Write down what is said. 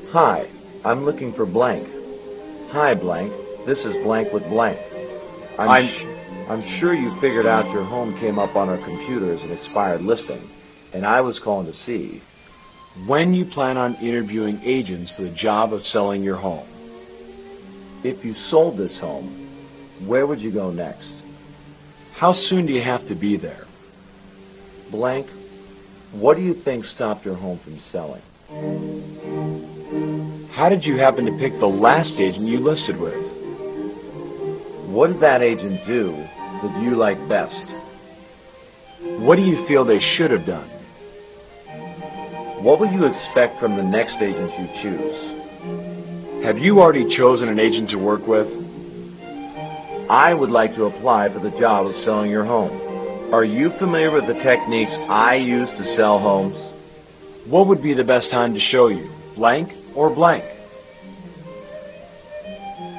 Hi, I'm looking for blank. Hi, blank. This is blank with blank. I'm sure you figured out your home came up on our computer as an expired listing, and I was calling to see when you plan on interviewing agents for the job of selling your home. if you sold this home, where would you go next? How soon do you have to be there? Blank, what do you think stopped your home from selling? How did you happen to pick the last agent you listed with? What did that agent do that you like best? What do you feel they should have done? What would you expect from the next agent you choose? Have you already chosen an agent to work with? I would like to apply for the job of selling your home. Are you familiar with the techniques I use to sell homes? What would be the best time to show you, blank or blank?